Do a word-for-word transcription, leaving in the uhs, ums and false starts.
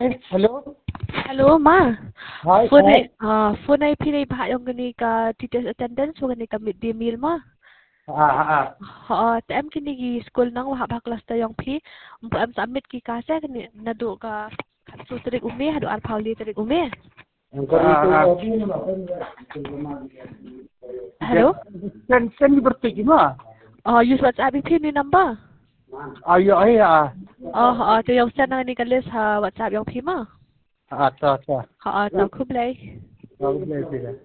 Hello? Hello, Ma. Hi, Phone hi. ay ah phone ay pinay baha yung gani ka teacher's attendance o gani ka midday meal mo. Ah, ah. Oo, tem kini gi school nang waha ba class ta yung pi. Umpo am submit ki ka sa kani nado ka katsu tarik umi hado ar pauli tarik umi. Ang karito Ah, ah. Hello? Send send me birthday mo. Oh, use WhatsApp pi ni number. Ayo ay ah. Oh, oo, to yung send na ni ka list ha WhatsApp yung pi mo. Ah, ta ta. Oo, to kublay. Problem sila.